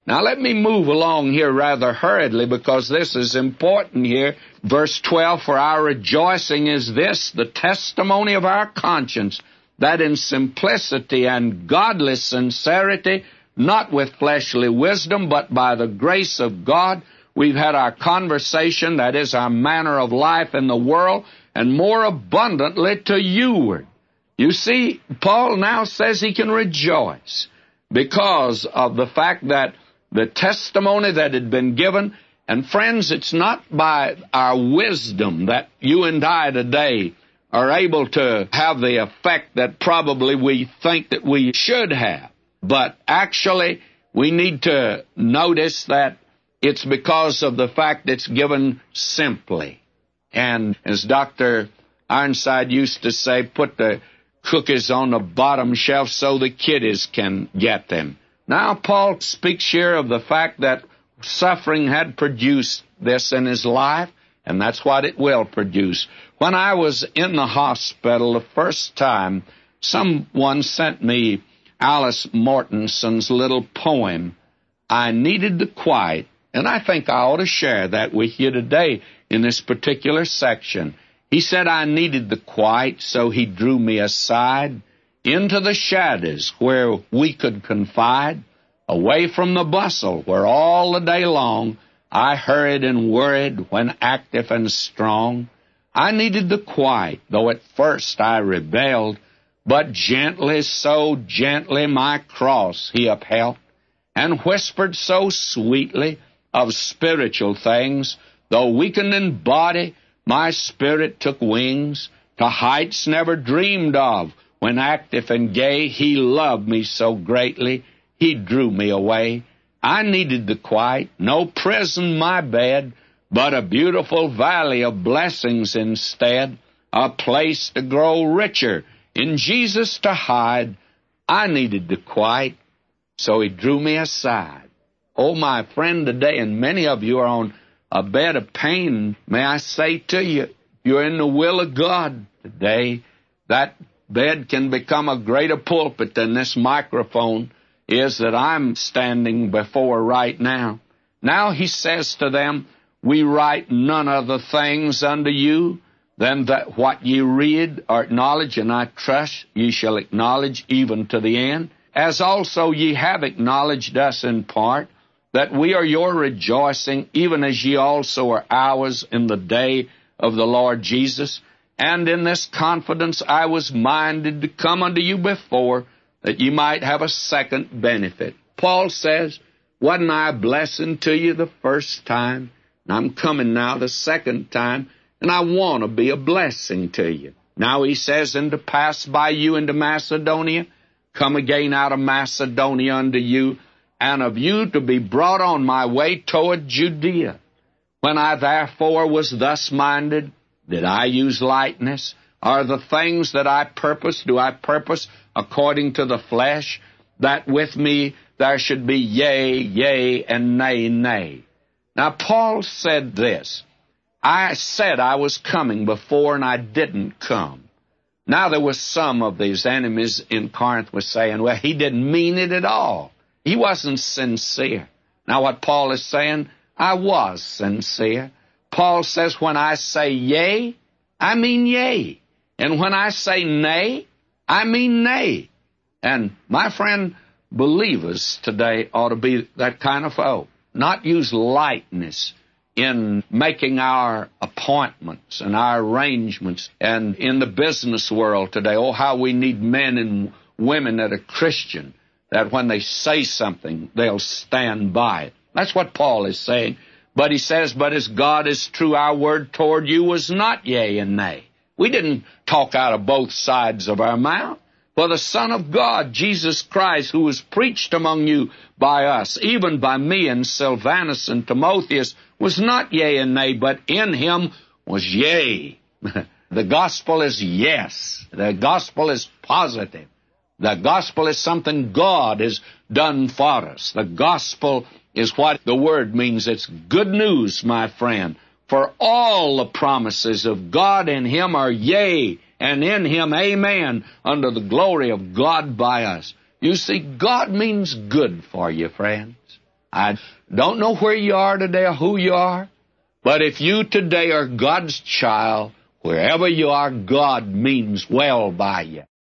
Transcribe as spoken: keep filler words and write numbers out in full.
Now let me move along here rather hurriedly, because this is important here. Verse twelve, for our rejoicing is this, the testimony of our conscience, that in simplicity and godly sincerity, not with fleshly wisdom, but by the grace of God, we've had our conversation, that is our manner of life in the world, and more abundantly to youward. You see, Paul now says he can rejoice because of the fact that the testimony that had been given. And friends, it's not by our wisdom that you and I today are able to have the effect that probably we think that we should have. But actually, we need to notice that it's because of the fact it's given simply. And as Doctor Ironside used to say, put the cookies on the bottom shelf so the kiddies can get them. Now, Paul speaks here of the fact that suffering had produced this in his life, and that's what it will produce. When I was in the hospital the first time, someone sent me Alice Mortenson's little poem, I Needed the Quiet, and I think I ought to share that with you today in this particular section. He said, I needed the quiet, so he drew me aside into the shadows where we could confide, away from the bustle where all the day long I hurried and worried when active and strong. I needed the quiet, though at first I rebelled, but gently, so gently my cross he upheld, and whispered so sweetly of spiritual things, though weakened in body, my spirit took wings to heights never dreamed of. When active and gay, he loved me so greatly, he drew me away. I needed the quiet, no prison my bed, but a beautiful valley of blessings instead, a place to grow richer, in Jesus to hide. I needed the quiet, so he drew me aside. Oh, my friend, today, and many of you are on a bed of pain, may I say to you, you're in the will of God today. That bed can become a greater pulpit than this microphone is that I'm standing before right now. Now he says to them, we write none other things unto you than that what ye read or acknowledge, and I trust ye shall acknowledge even to the end, as also ye have acknowledged us in part, that we are your rejoicing, even as ye also are ours in the day of the Lord Jesus. And in this confidence I was minded to come unto you before, that ye might have a second benefit. Paul says, wasn't I a blessing to you the first time? And I'm coming now the second time, and I want to be a blessing to you. Now he says, and to pass by you into Macedonia, come again out of Macedonia unto you, and of you to be brought on my way toward Judea. When I therefore was thus minded, did I use lightness? Are the things that I purpose, do I purpose according to the flesh, that with me there should be yea, yea, and nay, nay? Now, Paul said this, I said I was coming before, and I didn't come. Now, there were some of these enemies in Corinth were saying, well, he didn't mean it at all. He wasn't sincere. Now, what Paul is saying, I was sincere. Paul says, when I say yea, I mean yea. And when I say nay, I mean nay. And my friend, believers today ought to be that kind of folk. Not use lightness in making our appointments and our arrangements. And in the business world today, oh, how we need men and women that are Christian, that when they say something, they'll stand by it. That's what Paul is saying. But he says, but as God is true, our word toward you was not yea and nay. We didn't talk out of both sides of our mouth. For the Son of God, Jesus Christ, who was preached among you by us, even by me and Silvanus and Timotheus, was not yea and nay, but in him was yea. The gospel is yes. The gospel is positive. The gospel is something God has done for us. The gospel is what the word means. It's good news, my friend. For all the promises of God in him are yea, and in him amen, under the glory of God by us. You see, God means good for you, friends. I don't know where you are today or who you are, but if you today are God's child, wherever you are, God means well by you.